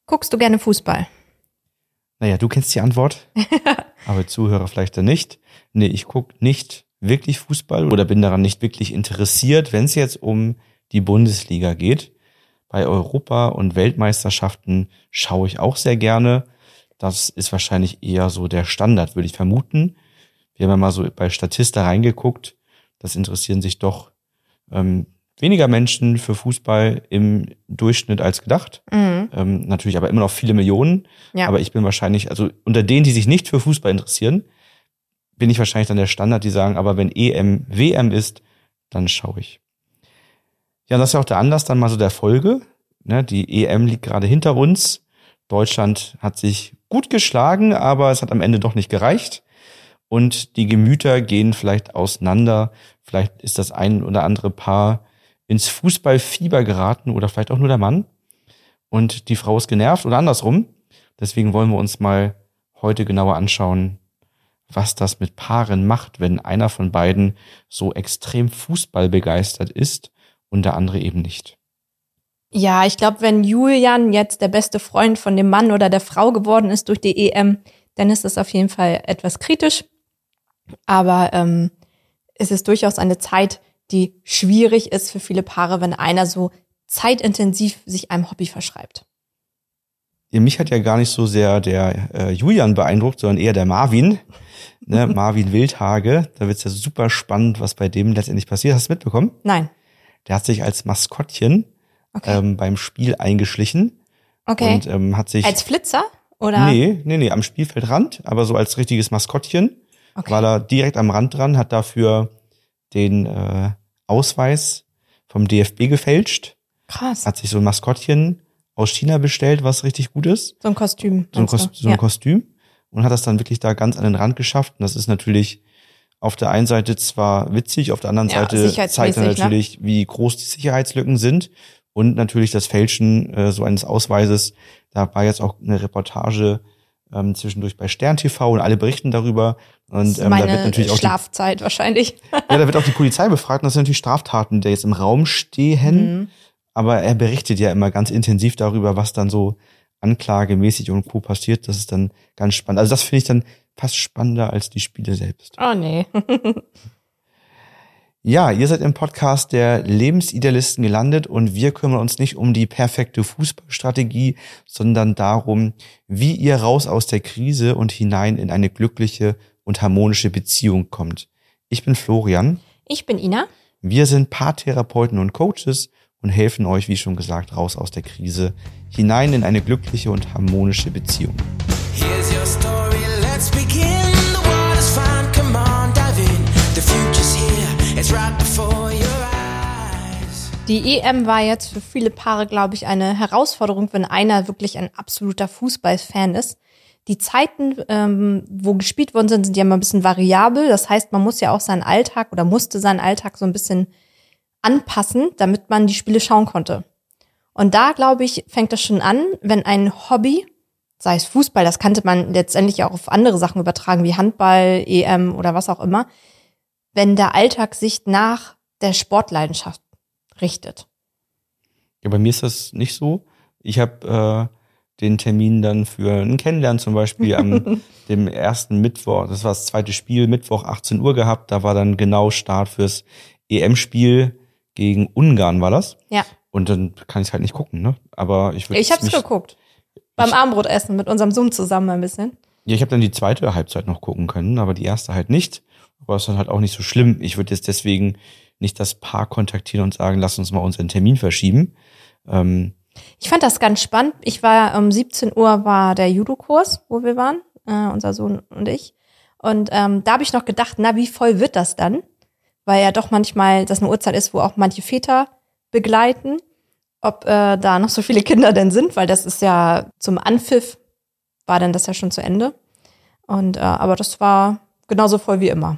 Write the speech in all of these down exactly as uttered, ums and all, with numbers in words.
Guckst du gerne Fußball? Naja, du kennst die Antwort, aber Zuhörer vielleicht dann nicht. Nee, ich gucke nicht wirklich Fußball oder bin daran nicht wirklich interessiert, wenn es jetzt um die Bundesliga geht. Bei Europa- und Weltmeisterschaften schaue ich auch sehr gerne. Das ist wahrscheinlich eher so der Standard, würde ich vermuten. Wir haben ja mal so bei Statista reingeguckt. Das interessieren sich doch ähm, weniger Menschen für Fußball im Durchschnitt als gedacht. Mhm. Ähm, natürlich aber immer noch viele Millionen. Ja. Aber ich bin wahrscheinlich, also unter denen, die sich nicht für Fußball interessieren, bin ich wahrscheinlich dann der Standard, die sagen, aber wenn E M, W M ist, dann schaue ich. Ja, das ist ja auch der Anlass dann mal so der Folge. Ne, die E M liegt gerade hinter uns. Deutschland hat sich gut geschlagen, aber es hat am Ende doch nicht gereicht. Und die Gemüter gehen vielleicht auseinander. Vielleicht ist das ein oder andere Paar ins Fußballfieber geraten oder vielleicht auch nur der Mann. Und die Frau ist genervt oder andersrum. Deswegen wollen wir uns mal heute genauer anschauen, was das mit Paaren macht, wenn einer von beiden so extrem Fußball begeistert ist und der andere eben nicht. Ja, ich glaube, wenn Julian jetzt der beste Freund von dem Mann oder der Frau geworden ist durch die E M, dann ist das auf jeden Fall etwas kritisch. Aber ähm, es ist durchaus eine Zeit, die schwierig ist für viele Paare, wenn einer so zeitintensiv sich einem Hobby verschreibt. Ja, mich hat ja gar nicht so sehr der äh, Julian beeindruckt, sondern eher der Marvin. Ne, Marvin Wildhage. Da wird's ja super spannend, was bei dem letztendlich passiert. Hast du mitbekommen? Nein. Der hat sich als Maskottchen okay. ähm, beim Spiel eingeschlichen. Okay. Und ähm, hat sich als Flitzer? Oder? Nee, nee, nee, am Spielfeldrand, aber so als richtiges Maskottchen. Okay. War da direkt am Rand dran, hat dafür den äh, Ausweis vom D F B gefälscht. Krass. Hat sich so ein Maskottchen aus China bestellt, was richtig gut ist. So ein Kostüm. So ein, Kost- so ein ja. Kostüm. Und hat das dann wirklich da ganz an den Rand geschafft. Und das ist natürlich auf der einen Seite zwar witzig, auf der anderen ja, Seite zeigt er natürlich, ne? wie groß die Sicherheitslücken sind. Und natürlich das Fälschen äh, so eines Ausweises. Da war jetzt auch eine Reportage ähm, zwischendurch bei Stern T V und alle berichten darüber. Und ähm, meine da wird natürlich auch Schlafzeit die, wahrscheinlich. Ja, da wird auch die Polizei befragt. Und das sind natürlich Straftaten, die jetzt im Raum stehen. Mhm. Aber er berichtet ja immer ganz intensiv darüber, was dann so anklagemäßig und Co. passiert. Das ist dann ganz spannend. Also das finde ich dann fast spannender als die Spiele selbst. Oh nee. Ja, ihr seid im Podcast der Lebensidealisten gelandet und wir kümmern uns nicht um die perfekte Fußballstrategie, sondern darum, wie ihr raus aus der Krise und hinein in eine glückliche und harmonische Beziehung kommt. Ich bin Florian. Ich bin Ina. Wir sind Paartherapeuten und Coaches und helfen euch, wie schon gesagt, raus aus der Krise, hinein in eine glückliche und harmonische Beziehung. Here's your story, let's begin. The world is fine, come on, dive in. The future's here, it's right before your eyes. Die E M war jetzt für viele Paare, glaube ich, eine Herausforderung, wenn einer wirklich ein absoluter Fußballfan ist. Die Zeiten, ähm, wo gespielt worden sind, sind ja immer ein bisschen variabel. Das heißt, man muss ja auch seinen Alltag oder musste seinen Alltag so ein bisschen anpassen, damit man die Spiele schauen konnte. Und da, glaube ich, fängt das schon an, wenn ein Hobby, sei es Fußball, das kannte man letztendlich auch auf andere Sachen übertragen, wie Handball, E M oder was auch immer, wenn der Alltag sich nach der Sportleidenschaft richtet. Ja, bei mir ist das nicht so. Ich habe äh, den Termin dann für ein Kennenlernen zum Beispiel am dem ersten Mittwoch, das war das zweite Spiel, Mittwoch achtzehn Uhr gehabt, da war dann genau Start fürs E M-Spiel gegen Ungarn war das. Ja. Und dann kann ich es halt nicht gucken, ne? Aber ich würde Ich hab's geguckt. Beim Abendbrotessen mit unserem Zoom zusammen ein bisschen. Ja, ich habe dann die zweite Halbzeit noch gucken können, aber die erste halt nicht. Aber es ist dann halt auch nicht so schlimm. Ich würde jetzt deswegen nicht das Paar kontaktieren und sagen, lass uns mal unseren Termin verschieben. Ähm ich fand das ganz spannend. Ich war um siebzehn Uhr war der Judo-Kurs, wo wir waren, äh, unser Sohn und ich. Und ähm, da habe ich noch gedacht, na, wie voll wird das dann? Weil ja doch manchmal das eine Uhrzeit ist, wo auch manche Väter begleiten, ob äh, da noch so viele Kinder denn sind, weil das ist ja zum Anpfiff war dann das ja schon zu Ende. Und äh, aber das war genauso voll wie immer.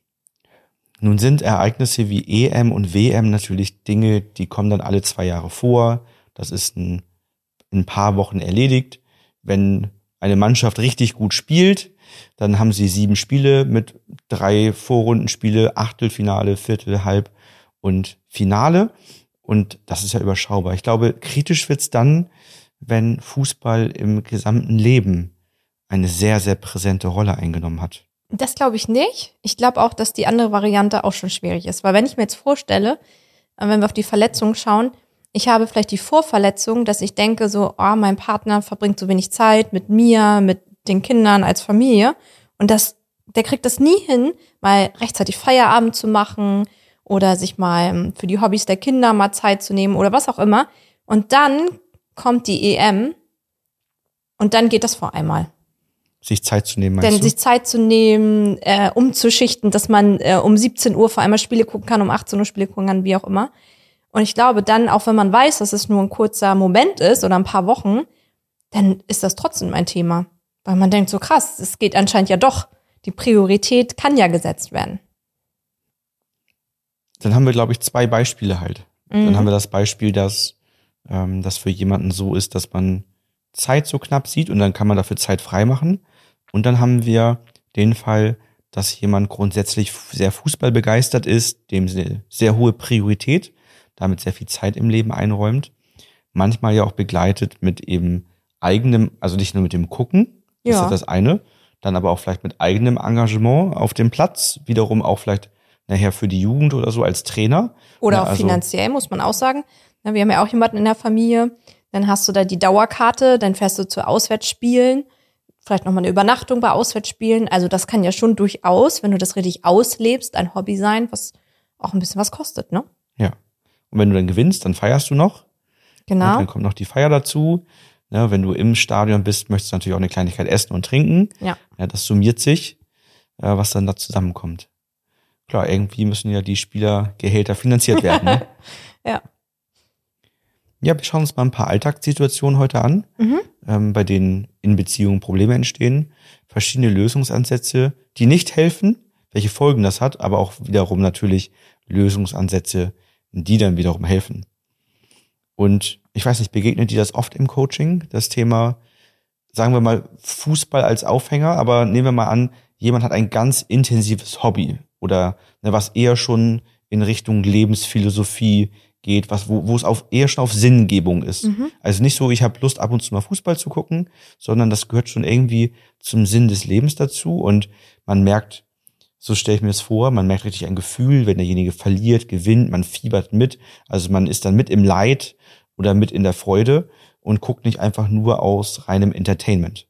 Nun sind Ereignisse wie E M und W M natürlich Dinge, die kommen dann alle zwei Jahre vor. Das ist ein, in ein paar Wochen erledigt. Wenn eine Mannschaft richtig gut spielt, dann haben sie sieben Spiele mit drei Vorrundenspiele, Achtelfinale, Viertel, Halb und Finale. Und das ist ja überschaubar. Ich glaube, kritisch wird's dann, wenn Fußball im gesamten Leben eine sehr, sehr präsente Rolle eingenommen hat? Das glaube ich nicht. Ich glaube auch, dass die andere Variante auch schon schwierig ist. Weil wenn ich mir jetzt vorstelle, wenn wir auf die Verletzungen schauen, ich habe vielleicht die Vorverletzung, dass ich denke so, oh, mein Partner verbringt so wenig Zeit mit mir, mit den Kindern als Familie. Und das, der kriegt das nie hin, mal rechtzeitig Feierabend zu machen oder sich mal für die Hobbys der Kinder mal Zeit zu nehmen oder was auch immer. Und dann kommt die E M und dann geht das vor einmal. Sich Zeit zu nehmen, meinst Denn du? sich Zeit zu nehmen, äh, umzuschichten, dass man äh, um siebzehn Uhr vor einmal Spiele gucken kann, um achtzehn Uhr Spiele gucken kann, wie auch immer. Und ich glaube dann, auch wenn man weiß, dass es nur ein kurzer Moment ist oder ein paar Wochen, dann ist das trotzdem ein Thema. Weil man denkt so, krass, es geht anscheinend ja doch. Die Priorität kann ja gesetzt werden. Dann haben wir, glaube ich, zwei Beispiele halt. Mhm. Dann haben wir das Beispiel, dass ähm, das für jemanden so ist, dass man Zeit so knapp sieht und dann kann man dafür Zeit freimachen. Und dann haben wir den Fall, dass jemand grundsätzlich sehr fußballbegeistert ist, dem sehr, sehr hohe Priorität, damit sehr viel Zeit im Leben einräumt. Manchmal ja auch begleitet mit eben eigenem, also nicht nur mit dem Gucken, das Ja. ist das eine, dann aber auch vielleicht mit eigenem Engagement auf dem Platz, wiederum auch vielleicht nachher für die Jugend oder so als Trainer. Oder Ja, auch also, finanziell, muss man auch sagen. Na, wir haben ja auch jemanden in der Familie, dann hast du da die Dauerkarte, dann fährst du zu Auswärtsspielen, vielleicht nochmal eine Übernachtung bei Auswärtsspielen. Also das kann ja schon durchaus, wenn du das richtig auslebst, ein Hobby sein, was auch ein bisschen was kostet, ne? Ja. Und wenn du dann gewinnst, dann feierst du noch. Genau. Ja, dann kommt noch die Feier dazu. Ja, wenn du im Stadion bist, möchtest du natürlich auch eine Kleinigkeit essen und trinken. Ja. Ja, das summiert sich, äh, was dann da zusammenkommt. Klar, irgendwie müssen ja die Spielergehälter finanziert werden. Ne? Ja. Ja, wir schauen uns mal ein paar Alltagssituationen heute an, Mhm. ähm, bei denen in Beziehungen Probleme entstehen. Verschiedene Lösungsansätze, die nicht helfen, welche Folgen das hat, aber auch wiederum natürlich Lösungsansätze, die dann wiederum helfen. Und ich weiß nicht, begegnet dir das oft im Coaching, das Thema, sagen wir mal, Fußball als Aufhänger, aber nehmen wir mal an, jemand hat ein ganz intensives Hobby oder ne, was eher schon in Richtung Lebensphilosophie geht, was wo, wo es auf eher schon auf Sinngebung ist. Mhm. Also nicht so, ich habe Lust ab und zu mal Fußball zu gucken, sondern das gehört schon irgendwie zum Sinn des Lebens dazu und man merkt, so stelle ich mir das vor, man merkt richtig ein Gefühl, wenn derjenige verliert, gewinnt, man fiebert mit, also man ist dann mit im Leid oder mit in der Freude und guckt nicht einfach nur aus reinem Entertainment.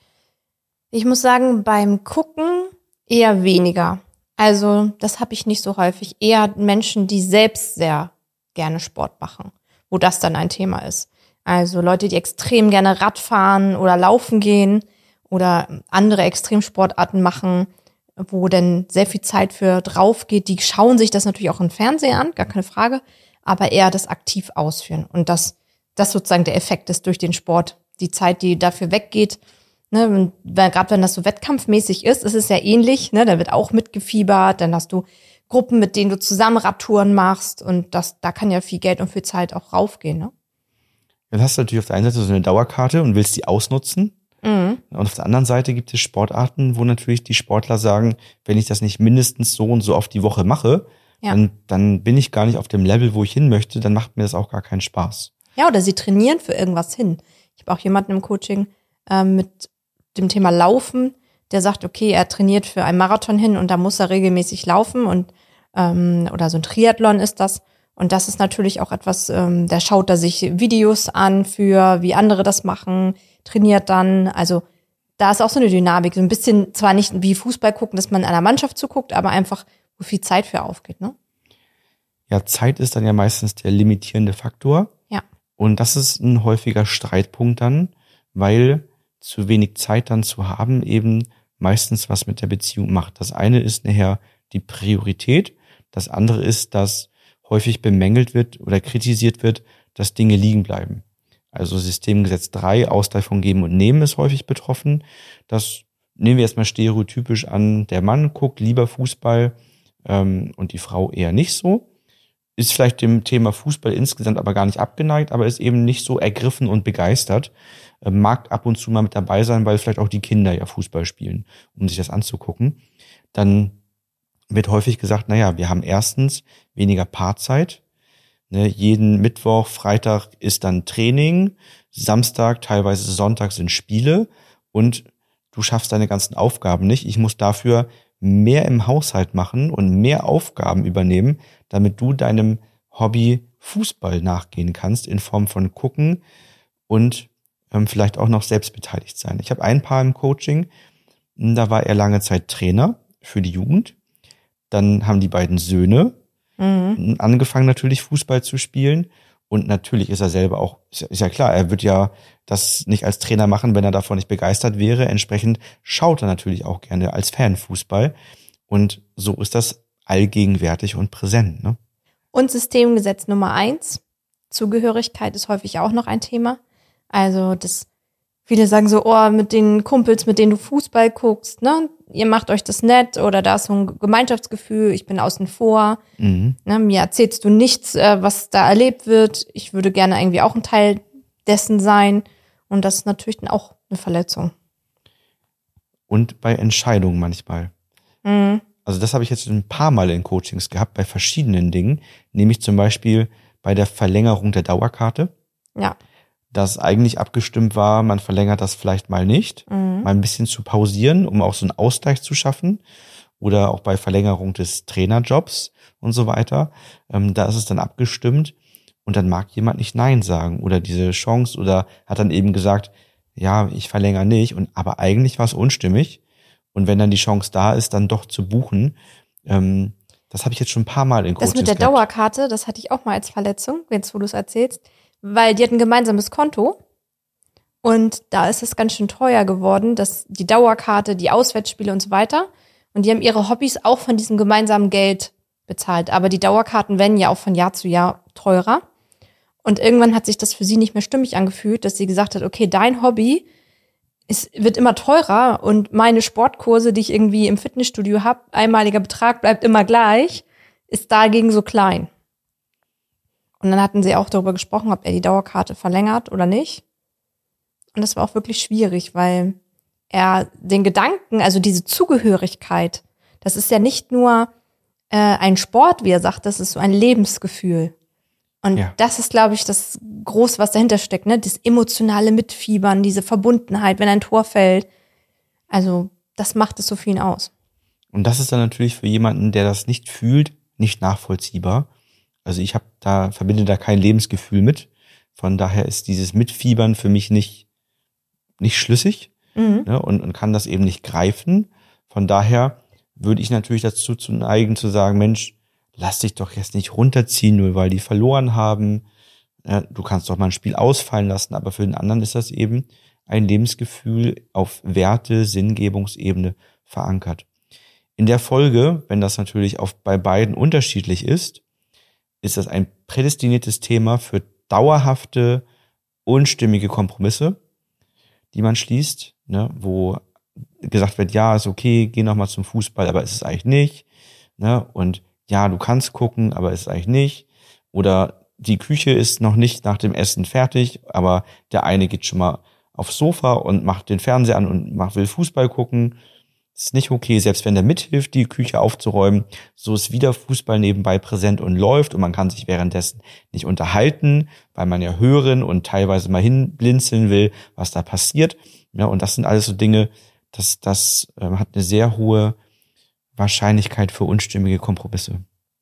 Ich muss sagen, beim Gucken eher weniger. Also das habe ich nicht so häufig. Eher Menschen, die selbst sehr gerne Sport machen, wo das dann ein Thema ist. Also Leute, die extrem gerne Rad fahren oder laufen gehen oder andere Extremsportarten machen, wo dann sehr viel Zeit für drauf geht. Die schauen sich das natürlich auch im Fernsehen an, gar keine Frage, aber eher das aktiv ausführen. Und das, das sozusagen der Effekt ist durch den Sport. Die Zeit, die dafür weggeht, ne, gerade wenn das so wettkampfmäßig ist, ist es ja ähnlich, ne, da wird auch mitgefiebert, dann hast du Gruppen, mit denen du zusammen Radtouren machst und das, da kann ja viel Geld und viel Zeit auch raufgehen, ne? Dann hast du natürlich auf der einen Seite so eine Dauerkarte und willst die ausnutzen. Mhm. Und auf der anderen Seite gibt es Sportarten, wo natürlich die Sportler sagen, wenn ich das nicht mindestens so und so oft die Woche mache, Ja. dann, dann bin ich gar nicht auf dem Level, wo ich hin möchte, dann macht mir das auch gar keinen Spaß. Ja, oder sie trainieren für irgendwas hin. Ich habe auch jemanden im Coaching ähm, mit dem Thema Laufen, der sagt, okay, er trainiert für einen Marathon hin und da muss er regelmäßig laufen und ähm, oder so ein Triathlon ist das. Und das ist natürlich auch etwas, ähm, der schaut da sich Videos an für, wie andere das machen, trainiert dann. Also da ist auch so eine Dynamik. So ein bisschen, zwar nicht wie Fußball gucken, dass man einer Mannschaft zuguckt, aber einfach, wo viel Zeit für aufgeht, ne? Ja, Zeit ist dann ja meistens der limitierende Faktor. Ja. Und das ist ein häufiger Streitpunkt dann, weil zu wenig Zeit dann zu haben eben meistens was mit der Beziehung macht. Das eine ist nachher die Priorität. Das andere ist, dass häufig bemängelt wird oder kritisiert wird, dass Dinge liegen bleiben. Also Systemgesetz drei, Ausgleich von Geben und Nehmen ist häufig betroffen. Das nehmen wir erstmal stereotypisch an. Der Mann guckt lieber Fußball ähm, und die Frau eher nicht so. Ist vielleicht dem Thema Fußball insgesamt aber gar nicht abgeneigt, aber ist eben nicht so ergriffen und begeistert. Äh, mag ab und zu mal mit dabei sein, weil vielleicht auch die Kinder ja Fußball spielen, um sich das anzugucken. Dann wird häufig gesagt, naja, wir haben erstens weniger Paarzeit, Ne, jeden Mittwoch, Freitag ist dann Training, Samstag, teilweise Sonntag sind Spiele und du schaffst deine ganzen Aufgaben nicht. Ich muss dafür mehr im Haushalt machen und mehr Aufgaben übernehmen, damit du deinem Hobby Fußball nachgehen kannst in Form von gucken und ähm, vielleicht auch noch selbst beteiligt sein. Ich habe ein Paar im Coaching, da war er lange Zeit Trainer für die Jugend. Dann haben die beiden Söhne mhm. angefangen natürlich Fußball zu spielen und natürlich ist er selber auch, ist ja klar, er wird ja das nicht als Trainer machen, wenn er davon nicht begeistert wäre. Entsprechend schaut er natürlich auch gerne als Fan Fußball und so ist das allgegenwärtig und präsent, ne? Und Systemgesetz Nummer eins, Zugehörigkeit ist häufig auch noch ein Thema. Also das, viele sagen so, oh, mit den Kumpels, mit denen du Fußball guckst, ne, ihr macht euch das nett oder da ist so ein Gemeinschaftsgefühl, ich bin außen vor. Mhm. Ne, mir erzählst du nichts, was da erlebt wird. Ich würde gerne irgendwie auch ein Teil dessen sein. Und das ist natürlich dann auch eine Verletzung. Und bei Entscheidungen manchmal. Mhm. Also das habe ich jetzt ein paar Mal in Coachings gehabt, bei verschiedenen Dingen. Nämlich zum Beispiel bei der Verlängerung der Dauerkarte. Ja. Dass eigentlich abgestimmt war, man verlängert das vielleicht mal nicht, mhm. mal ein bisschen zu pausieren, um auch so einen Ausgleich zu schaffen. Oder auch bei Verlängerung des Trainerjobs und so weiter. Ähm, da ist es dann abgestimmt. Und dann mag jemand nicht Nein sagen oder diese Chance oder hat dann eben gesagt, ja, ich verlängere nicht. Und aber eigentlich war es unstimmig. Und wenn dann die Chance da ist, dann doch zu buchen, ähm, das habe ich jetzt schon ein paar Mal in Coachings Das mit der gehabt. Dauerkarte, das hatte ich auch mal als Verletzung, jetzt wo du es erzählst, weil die hatten ein gemeinsames Konto und da ist es ganz schön teuer geworden, dass die Dauerkarte, die Auswärtsspiele und so weiter und die haben ihre Hobbys auch von diesem gemeinsamen Geld bezahlt, aber die Dauerkarten werden ja auch von Jahr zu Jahr teurer und irgendwann hat sich das für sie nicht mehr stimmig angefühlt, dass sie gesagt hat, okay, dein Hobby es wird immer teurer und meine Sportkurse, die ich irgendwie im Fitnessstudio habe, einmaliger Betrag bleibt immer gleich, ist dagegen so klein. Und dann hatten sie auch darüber gesprochen, ob er die Dauerkarte verlängert oder nicht. Und das war auch wirklich schwierig, weil er den Gedanken, also diese Zugehörigkeit, das ist ja nicht nur äh, ein Sport, wie er sagt, das ist so ein Lebensgefühl. Und ja. das ist, glaube ich, das Große, was dahinter steckt, ne? Das emotionale Mitfiebern, diese Verbundenheit, wenn ein Tor fällt. Also das macht es so viel aus. Und das ist dann natürlich für jemanden, der das nicht fühlt, nicht nachvollziehbar. Also ich habe da, verbinde da kein Lebensgefühl mit. Von daher ist dieses Mitfiebern für mich nicht, nicht schlüssig mhm. ne? und, und kann das eben nicht greifen. Von daher würde ich natürlich dazu zu neigen, zu sagen, Mensch, lass dich doch jetzt nicht runterziehen, nur weil die verloren haben. Ja, du kannst doch mal ein Spiel ausfallen lassen, aber für den anderen ist das eben ein Lebensgefühl auf Werte, Sinngebungsebene verankert. In der Folge, wenn das natürlich auf, bei beiden unterschiedlich ist, ist das ein prädestiniertes Thema für dauerhafte, unstimmige Kompromisse, die man schließt, ne, wo gesagt wird, ja, ist okay, geh noch mal zum Fußball, aber ist es eigentlich nicht, ne, und ja, du kannst gucken, aber ist es eigentlich nicht, oder die Küche ist noch nicht nach dem Essen fertig, aber der eine geht schon mal aufs Sofa und macht den Fernseher an und macht, will Fußball gucken. Das ist nicht okay, selbst wenn der mithilft, die Küche aufzuräumen, so ist wieder Fußball nebenbei präsent und läuft und man kann sich währenddessen nicht unterhalten, weil man ja hören und teilweise mal hinblinzeln will, was da passiert. Ja, und das sind alles so Dinge, das, das äh, hat eine sehr hohe Wahrscheinlichkeit für unstimmige Kompromisse.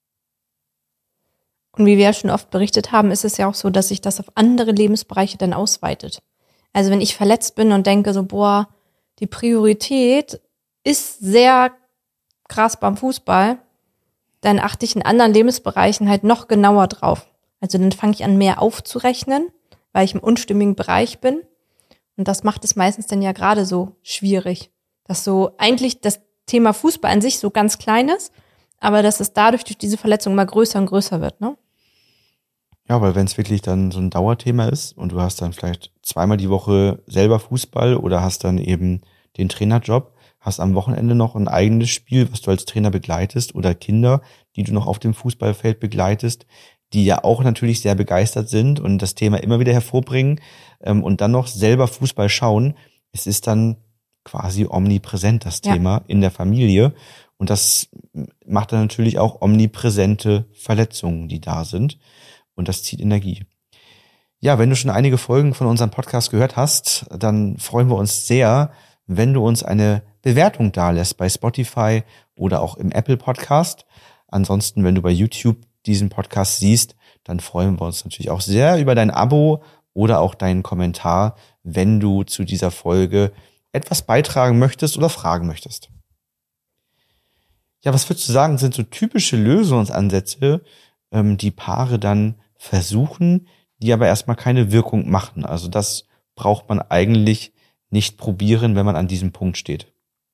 Und wie wir ja schon oft berichtet haben, ist es ja auch so, dass sich das auf andere Lebensbereiche dann ausweitet. Also wenn ich verletzt bin und denke so, boah, die Priorität ist sehr krass beim Fußball, dann achte ich in anderen Lebensbereichen halt noch genauer drauf. Also dann fange ich an, mehr aufzurechnen, weil ich im unstimmigen Bereich bin. Und das macht es meistens dann ja gerade so schwierig, dass so eigentlich das Thema Fußball an sich so ganz klein ist, aber dass es dadurch durch diese Verletzung immer größer und größer wird, ne? Ja, weil wenn es wirklich dann so ein Dauerthema ist und du hast dann vielleicht zweimal die Woche selber Fußball oder hast dann eben den Trainerjob, hast am Wochenende noch ein eigenes Spiel, was du als Trainer begleitest oder Kinder, die du noch auf dem Fußballfeld begleitest, die ja auch natürlich sehr begeistert sind und das Thema immer wieder hervorbringen ähm, und dann noch selber Fußball schauen. Es ist dann quasi omnipräsent, das ja. Thema in der Familie. Und das macht dann natürlich auch omnipräsente Verletzungen, die da sind. und das zieht Energie. Ja, wenn du schon einige Folgen von unserem Podcast gehört hast, dann freuen wir uns sehr, wenn du uns eine Bewertung dalässt bei Spotify oder auch im Apple Podcast. Ansonsten, wenn du bei YouTube diesen Podcast siehst, dann freuen wir uns natürlich auch sehr über dein Abo oder auch deinen Kommentar, wenn du zu dieser Folge etwas beitragen möchtest oder fragen möchtest. Ja, was würdest du sagen, sind so typische Lösungsansätze, ähm, die Paare dann versuchen, die aber erstmal keine Wirkung machen? Also das braucht man eigentlich nicht probieren, wenn man an diesem Punkt steht.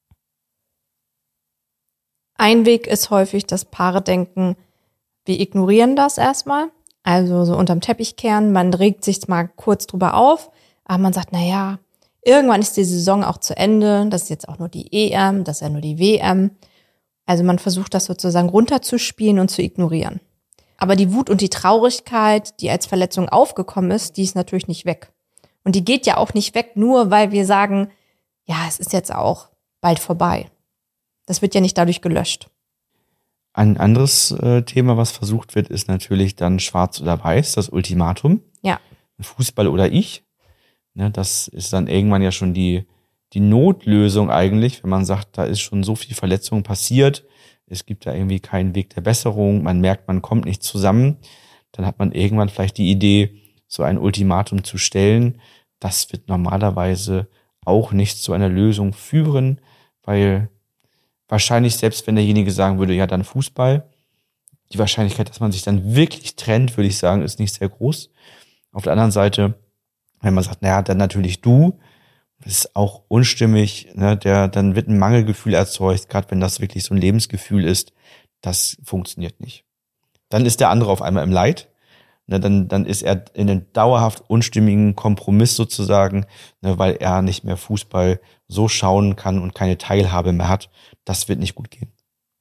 Ein Weg ist häufig, dass Paare denken, wir ignorieren das erstmal, also so unterm Teppich kehren, man regt sich mal kurz drüber auf, aber man sagt, na ja, irgendwann ist die Saison auch zu Ende, das ist jetzt auch nur die E M, das ist ja nur die W M. Also man versucht das sozusagen runterzuspielen und zu ignorieren. Aber die Wut und die Traurigkeit, die als Verletzung aufgekommen ist, die ist natürlich nicht weg. Und die geht ja auch nicht weg, nur weil wir sagen, ja, es ist jetzt auch bald vorbei. Das wird ja nicht dadurch gelöscht. Ein anderes äh, Thema, was versucht wird, ist natürlich dann schwarz oder weiß, das Ultimatum. Ja. Fußball oder ich. Ne, das ist dann irgendwann ja schon die, die Notlösung eigentlich, wenn man sagt, da ist schon so viel Verletzung passiert, es gibt da irgendwie keinen Weg der Besserung, man merkt, man kommt nicht zusammen, dann hat man irgendwann vielleicht die Idee, so ein Ultimatum zu stellen. Das wird normalerweise auch nicht zu einer Lösung führen, weil wahrscheinlich, selbst wenn derjenige sagen würde, ja, dann Fußball, die Wahrscheinlichkeit, dass man sich dann wirklich trennt, würde ich sagen, ist nicht sehr groß. Auf der anderen Seite, wenn man sagt, naja, dann natürlich du, das ist auch unstimmig, ne, der, dann wird ein Mangelgefühl erzeugt, gerade wenn das wirklich so ein Lebensgefühl ist, das funktioniert nicht. Dann ist der andere auf einmal im Leid, ne, dann, dann ist er in einem dauerhaft unstimmigen Kompromiss sozusagen, ne, weil er nicht mehr Fußball so schauen kann und keine Teilhabe mehr hat. Das wird nicht gut gehen.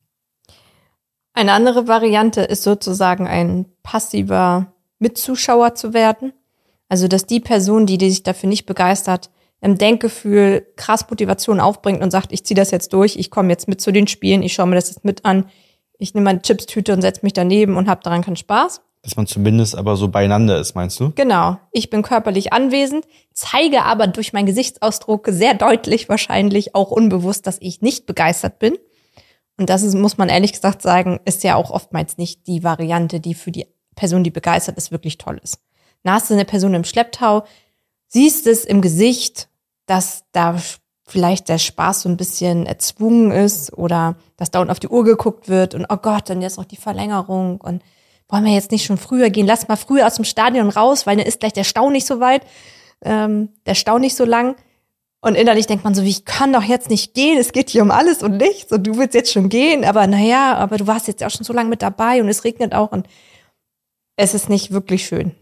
Eine andere Variante ist sozusagen ein passiver Mitzuschauer zu werden. Also, dass die Person, die, die sich dafür nicht begeistert, im Denkgefühl krass Motivation aufbringt und sagt, ich ziehe das jetzt durch, ich komme jetzt mit zu den Spielen, ich schaue mir das jetzt mit an, ich nehme meine Chipstüte und setze mich daneben und habe daran keinen Spaß. Dass man zumindest aber so beieinander ist, meinst du? Genau. Ich bin körperlich anwesend, zeige aber durch meinen Gesichtsausdruck sehr deutlich wahrscheinlich auch unbewusst, dass ich nicht begeistert bin. Und das ist, muss man ehrlich gesagt sagen, ist ja auch oftmals nicht die Variante, die für die Person, die begeistert ist, wirklich toll ist. Na, hast du eine Person im Schlepptau, siehst es im Gesicht, dass da vielleicht der Spaß so ein bisschen erzwungen ist oder dass da unten auf die Uhr geguckt wird und oh Gott, dann jetzt noch die Verlängerung und wollen wir jetzt nicht schon früher gehen, lass mal früher aus dem Stadion raus, weil dann ist gleich der Stau nicht so weit, ähm, der Stau nicht so lang. Und innerlich denkt man so, wie ich kann doch jetzt nicht gehen, es geht hier um alles und nichts und du willst jetzt schon gehen, aber naja, aber du warst jetzt auch schon so lange mit dabei und es regnet auch und es ist nicht wirklich schön.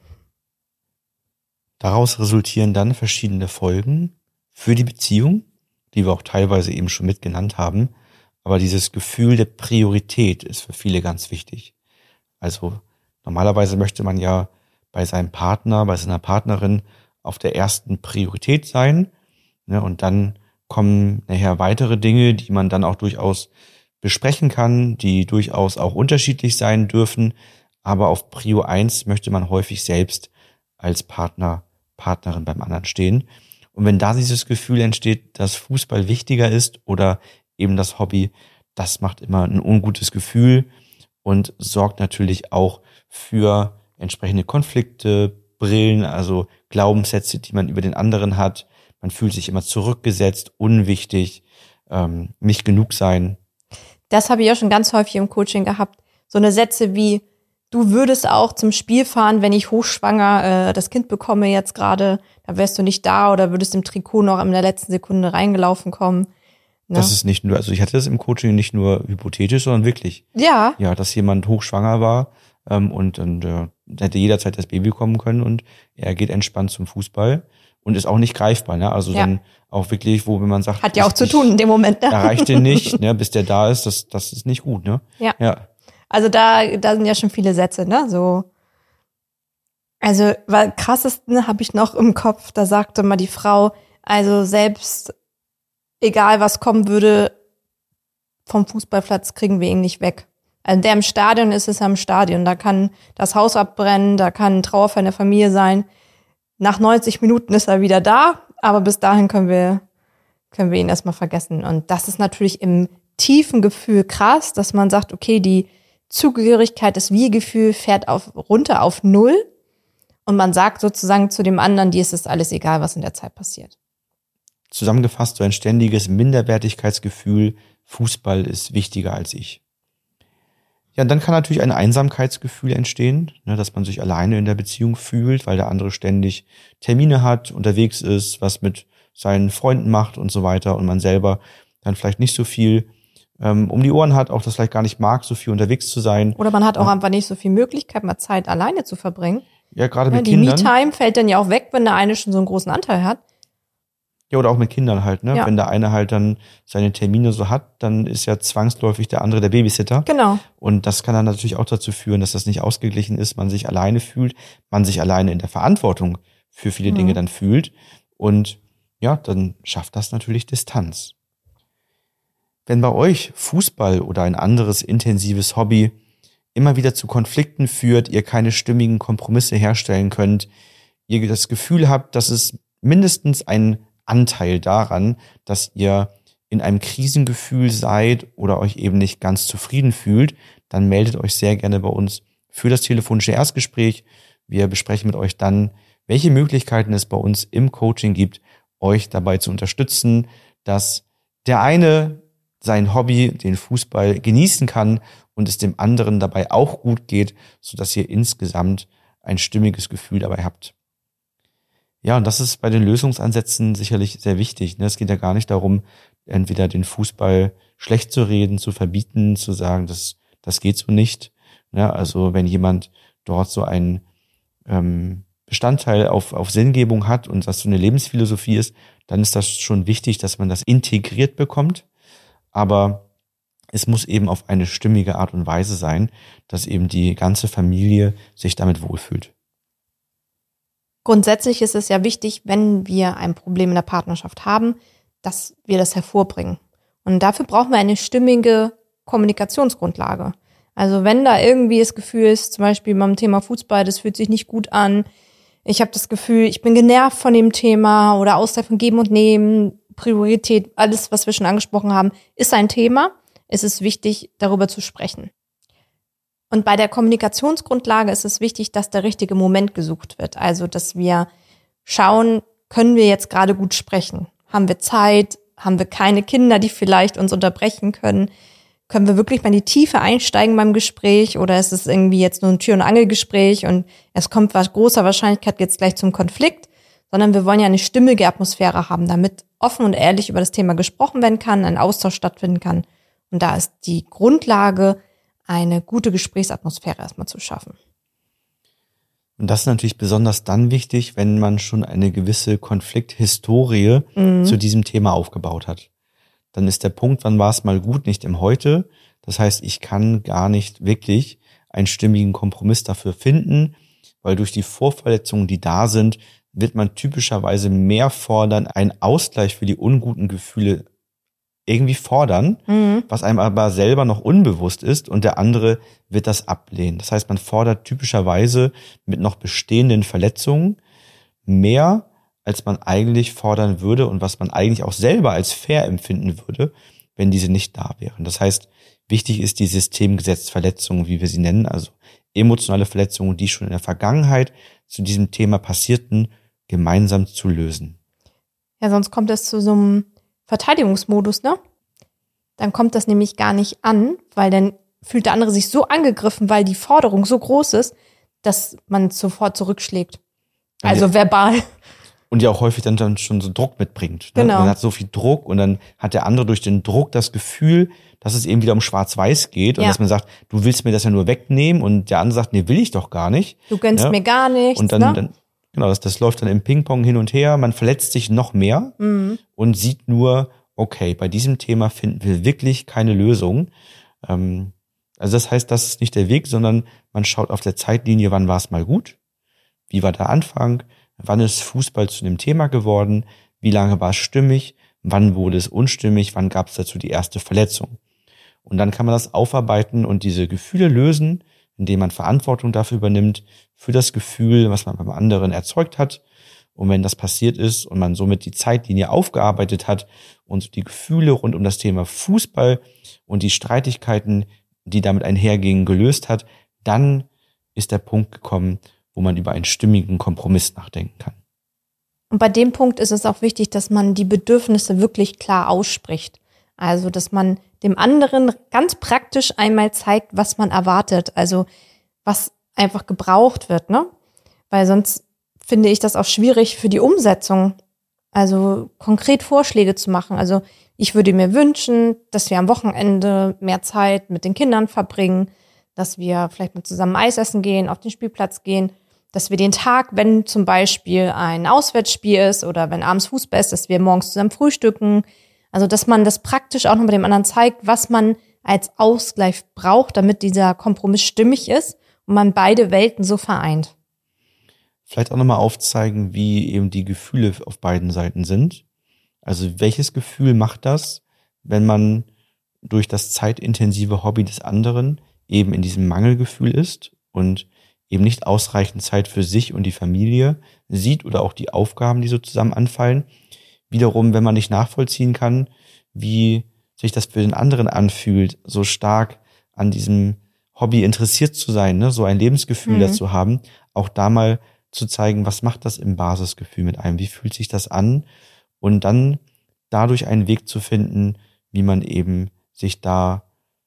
Daraus resultieren dann verschiedene Folgen für die Beziehung, die wir auch teilweise eben schon mitgenannt haben. Aber dieses Gefühl der Priorität ist für viele ganz wichtig. Also normalerweise möchte man ja bei seinem Partner, bei seiner Partnerin auf der ersten Priorität sein. Ne, und dann kommen nachher weitere Dinge, die man dann auch durchaus besprechen kann, die durchaus auch unterschiedlich sein dürfen. Aber auf Prio eins möchte man häufig selbst als Partner, Partnerin beim anderen stehen. Und wenn da dieses Gefühl entsteht, dass Fußball wichtiger ist oder eben das Hobby, das macht immer ein ungutes Gefühl und sorgt natürlich auch für entsprechende Konflikte, Brillen, also Glaubenssätze, die man über den anderen hat. Man fühlt sich immer zurückgesetzt, unwichtig, ähm, nicht genug sein. Das habe ich auch schon ganz häufig im Coaching gehabt. So eine Sätze wie, du würdest auch zum Spiel fahren, wenn ich hochschwanger äh, das Kind bekomme jetzt gerade, da wärst du nicht da oder würdest im Trikot noch in der letzten Sekunde reingelaufen kommen. Ne? Das ist nicht nur, also ich hatte das im Coaching nicht nur hypothetisch, sondern wirklich. Ja. Ja, dass jemand hochschwanger war ähm, und, und äh, hätte jederzeit das Baby kommen können und er geht entspannt zum Fußball. Und ist auch nicht greifbar, ne? Also ja. Dann auch wirklich, wo wenn man sagt, hat ja auch zu tun in dem Moment, ne? Erreicht den nicht, ne? Bis der da ist, das das ist nicht gut, ne? Ja. ja. Also da da sind ja schon viele Sätze, ne? So. Also weil krassesten habe ich noch im Kopf. Da sagte mal die Frau, also selbst egal was kommen würde, vom Fußballplatz kriegen wir ihn nicht weg. Also der im Stadion ist, ist er im Stadion. Da kann das Haus abbrennen, da kann Trauerfall in der Familie sein. Nach neunzig Minuten ist er wieder da, aber bis dahin können wir, können wir ihn erstmal vergessen. Und das ist natürlich im tiefen Gefühl krass, dass man sagt, okay, die Zugehörigkeit, das Wir-Gefühl fährt auf, runter auf Null. Und man sagt sozusagen zu dem anderen, dir ist es alles egal, was in der Zeit passiert. Zusammengefasst, so ein ständiges Minderwertigkeitsgefühl, Fußball ist wichtiger als ich. Ja, und dann kann natürlich ein Einsamkeitsgefühl entstehen, ne, dass man sich alleine in der Beziehung fühlt, weil der andere ständig Termine hat, unterwegs ist, was mit seinen Freunden macht und so weiter und man selber dann vielleicht nicht so viel ähm, um die Ohren hat, auch das vielleicht gar nicht mag, so viel unterwegs zu sein. Oder man hat auch ja. einfach nicht so viel Möglichkeit, mal Zeit alleine zu verbringen. Ja, gerade ja, mit die Kindern. Die Me-Time fällt dann ja auch weg, wenn der eine schon so einen großen Anteil hat. Ja, oder auch mit Kindern halt, ne? Ja. Wenn der eine halt dann seine Termine so hat, dann ist ja zwangsläufig der andere der Babysitter. Genau. Und das kann dann natürlich auch dazu führen, dass das nicht ausgeglichen ist, man sich alleine fühlt, man sich alleine in der Verantwortung für viele mhm. Dinge dann fühlt. Und ja, dann schafft das natürlich Distanz. Wenn bei euch Fußball oder ein anderes intensives Hobby immer wieder zu Konflikten führt, ihr keine stimmigen Kompromisse herstellen könnt, ihr das Gefühl habt, dass es mindestens ein Anteil daran, dass ihr in einem Krisengefühl seid oder euch eben nicht ganz zufrieden fühlt, dann meldet euch sehr gerne bei uns für das telefonische Erstgespräch. Wir besprechen mit euch dann, welche Möglichkeiten es bei uns im Coaching gibt, euch dabei zu unterstützen, dass der eine sein Hobby, den Fußball, genießen kann und es dem anderen dabei auch gut geht, sodass ihr insgesamt ein stimmiges Gefühl dabei habt. Ja, und das ist bei den Lösungsansätzen sicherlich sehr wichtig. Es geht ja gar nicht darum, entweder den Fußball schlecht zu reden, zu verbieten, zu sagen, das, das geht so nicht. Also wenn jemand dort so einen ähm, Bestandteil auf, auf Sinngebung hat und das so eine Lebensphilosophie ist, dann ist das schon wichtig, dass man das integriert bekommt. Aber es muss eben auf eine stimmige Art und Weise sein, dass eben die ganze Familie sich damit wohlfühlt. Grundsätzlich ist es ja wichtig, wenn wir ein Problem in der Partnerschaft haben, dass wir das hervorbringen. Und dafür brauchen wir eine stimmige Kommunikationsgrundlage. Also wenn da irgendwie das Gefühl ist, zum Beispiel beim Thema Fußball, das fühlt sich nicht gut an, ich habe das Gefühl, ich bin genervt von dem Thema oder Ausgleich von Geben und Nehmen, Priorität, alles, was wir schon angesprochen haben, ist ein Thema. Es ist wichtig, darüber zu sprechen. Und bei der Kommunikationsgrundlage ist es wichtig, dass der richtige Moment gesucht wird. Also, dass wir schauen, können wir jetzt gerade gut sprechen? Haben wir Zeit? Haben wir keine Kinder, die vielleicht uns unterbrechen können? Können wir wirklich mal in die Tiefe einsteigen beim Gespräch? Oder ist es irgendwie jetzt nur ein Tür- und Angelgespräch und es kommt mit großer Wahrscheinlichkeit jetzt gleich zum Konflikt? Sondern wir wollen ja eine stimmige Atmosphäre haben, damit offen und ehrlich über das Thema gesprochen werden kann, ein Austausch stattfinden kann. Und da ist die Grundlage, eine gute Gesprächsatmosphäre erstmal zu schaffen. Und das ist natürlich besonders dann wichtig, wenn man schon eine gewisse Konflikthistorie mhm. zu diesem Thema aufgebaut hat. Dann ist der Punkt, wann war es mal gut, nicht im Heute. Das heißt, ich kann gar nicht wirklich einen stimmigen Kompromiss dafür finden, weil durch die Vorverletzungen, die da sind, wird man typischerweise mehr fordern, einen Ausgleich für die unguten Gefühle irgendwie fordern, mhm. was einem aber selber noch unbewusst ist und der andere wird das ablehnen. Das heißt, man fordert typischerweise mit noch bestehenden Verletzungen mehr, als man eigentlich fordern würde und was man eigentlich auch selber als fair empfinden würde, wenn diese nicht da wären. Das heißt, wichtig ist die Systemgesetzverletzungen, wie wir sie nennen, also emotionale Verletzungen, die schon in der Vergangenheit zu diesem Thema passierten, gemeinsam zu lösen. Ja, sonst kommt es zu so einem Verteidigungsmodus, ne? Dann kommt das nämlich gar nicht an, weil dann fühlt der andere sich so angegriffen, weil die Forderung so groß ist, dass man sofort zurückschlägt. Also ja. verbal. Und ja auch häufig dann, dann schon so Druck mitbringt. Ne? Genau. Man hat so viel Druck und dann hat der andere durch den Druck das Gefühl, dass es eben wieder um Schwarz-Weiß geht und ja. dass man sagt, du willst mir das ja nur wegnehmen und der andere sagt, nee, will ich doch gar nicht. Du gönnst ja? mir gar nichts. Und dann, ne? dann genau, das, das läuft dann im Ping-Pong hin und her. Man verletzt sich noch mehr mhm. und sieht nur, okay, bei diesem Thema finden wir wirklich keine Lösung. Ähm, also das heißt, das ist nicht der Weg, sondern man schaut auf der Zeitlinie, wann war es mal gut, wie war der Anfang, wann ist Fußball zu dem Thema geworden, wie lange war es stimmig, wann wurde es unstimmig, wann gab es dazu die erste Verletzung. Und dann kann man das aufarbeiten und diese Gefühle lösen, indem man Verantwortung dafür übernimmt, für das Gefühl, was man beim anderen erzeugt hat. Und wenn das passiert ist und man somit die Zeitlinie aufgearbeitet hat und die Gefühle rund um das Thema Fußball und die Streitigkeiten, die damit einhergingen, gelöst hat, dann ist der Punkt gekommen, wo man über einen stimmigen Kompromiss nachdenken kann. Und bei dem Punkt ist es auch wichtig, dass man die Bedürfnisse wirklich klar ausspricht. Also, dass man dem anderen ganz praktisch einmal zeigt, was man erwartet. Also, was einfach gebraucht wird, ne? Weil sonst finde ich das auch schwierig für die Umsetzung. Also, konkret Vorschläge zu machen. Also, ich würde mir wünschen, dass wir am Wochenende mehr Zeit mit den Kindern verbringen, dass wir vielleicht mal zusammen Eis essen gehen, auf den Spielplatz gehen, dass wir den Tag, wenn zum Beispiel ein Auswärtsspiel ist oder wenn abends Fußball ist, dass wir morgens zusammen frühstücken. Also, dass man das praktisch auch nochmal dem anderen zeigt, was man als Ausgleich braucht, damit dieser Kompromiss stimmig ist und man beide Welten so vereint. Vielleicht auch nochmal aufzeigen, wie eben die Gefühle auf beiden Seiten sind. Also, welches Gefühl macht das, wenn man durch das zeitintensive Hobby des anderen eben in diesem Mangelgefühl ist und eben nicht ausreichend Zeit für sich und die Familie sieht oder auch die Aufgaben, die so zusammen anfallen. Wiederum, wenn man nicht nachvollziehen kann, wie sich das für den anderen anfühlt, so stark an diesem Hobby interessiert zu sein, ne, so ein Lebensgefühl Mhm. dazu haben, auch da mal zu zeigen, was macht das im Basisgefühl mit einem, wie fühlt sich das an und dann dadurch einen Weg zu finden, wie man eben sich da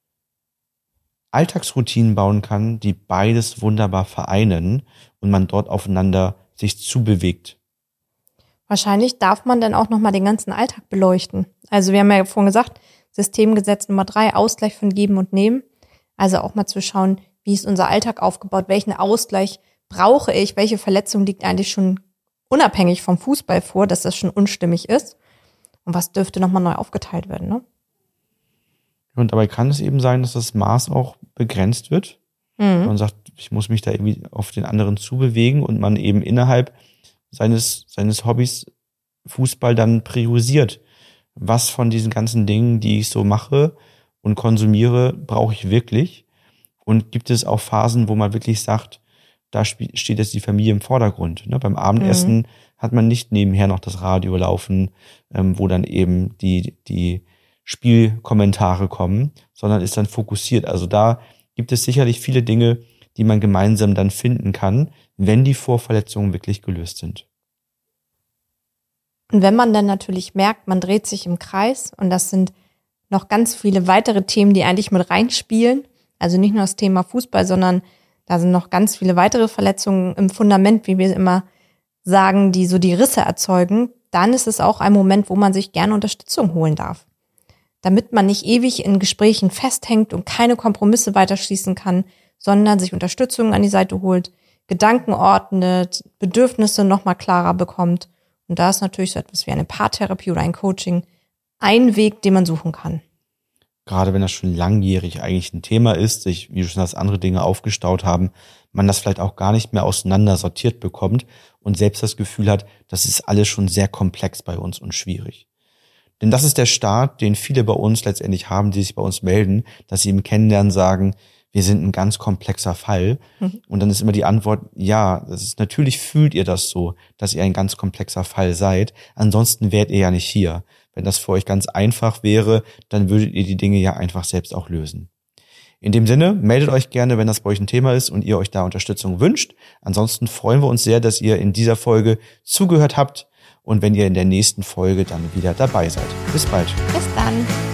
Alltagsroutinen bauen kann, die beides wunderbar vereinen und man dort aufeinander sich zubewegt. Wahrscheinlich darf man dann auch nochmal den ganzen Alltag beleuchten. Also wir haben ja vorhin gesagt, Systemgesetz Nummer drei, Ausgleich von Geben und Nehmen. Also auch mal zu schauen, wie ist unser Alltag aufgebaut, welchen Ausgleich brauche ich, welche Verletzung liegt eigentlich schon unabhängig vom Fußball vor, dass das schon unstimmig ist und was dürfte nochmal neu aufgeteilt werden, ne? Und dabei kann es eben sein, dass das Maß auch begrenzt wird. Mhm. Man sagt, ich muss mich da irgendwie auf den anderen zubewegen und man eben innerhalb seines, seines Hobbys Fußball dann priorisiert. Was von diesen ganzen Dingen, die ich so mache und konsumiere, brauche ich wirklich? Und gibt es auch Phasen, wo man wirklich sagt, da steht jetzt die Familie im Vordergrund. Ne? Beim Abendessen mhm. hat man nicht nebenher noch das Radio laufen, ähm, wo dann eben die, die Spielkommentare kommen, sondern ist dann fokussiert. Also da gibt es sicherlich viele Dinge, die man gemeinsam dann finden kann, wenn die Vorverletzungen wirklich gelöst sind. Und wenn man dann natürlich merkt, man dreht sich im Kreis und das sind noch ganz viele weitere Themen, die eigentlich mit reinspielen, also nicht nur das Thema Fußball, sondern da sind noch ganz viele weitere Verletzungen im Fundament, wie wir immer sagen, die so die Risse erzeugen, dann ist es auch ein Moment, wo man sich gerne Unterstützung holen darf. Damit man nicht ewig in Gesprächen festhängt und keine Kompromisse weiterschließen kann, sondern sich Unterstützung an die Seite holt, Gedanken ordnet, Bedürfnisse nochmal klarer bekommt. Und da ist natürlich so etwas wie eine Paartherapie oder ein Coaching ein Weg, den man suchen kann. Gerade wenn das schon langjährig eigentlich ein Thema ist, sich, wie du schon sagst, andere Dinge aufgestaut haben, man das vielleicht auch gar nicht mehr auseinander sortiert bekommt und selbst das Gefühl hat, das ist alles schon sehr komplex bei uns und schwierig. Denn das ist der Start, den viele bei uns letztendlich haben, die sich bei uns melden, dass sie im Kennenlernen sagen, wir sind ein ganz komplexer Fall. Mhm. Und dann ist immer die Antwort, ja, das ist, natürlich fühlt ihr das so, dass ihr ein ganz komplexer Fall seid. Ansonsten wärt ihr ja nicht hier. Wenn das für euch ganz einfach wäre, dann würdet ihr die Dinge ja einfach selbst auch lösen. In dem Sinne, meldet euch gerne, wenn das bei euch ein Thema ist und ihr euch da Unterstützung wünscht. Ansonsten freuen wir uns sehr, dass ihr in dieser Folge zugehört habt und wenn ihr in der nächsten Folge dann wieder dabei seid. Bis bald. Bis dann.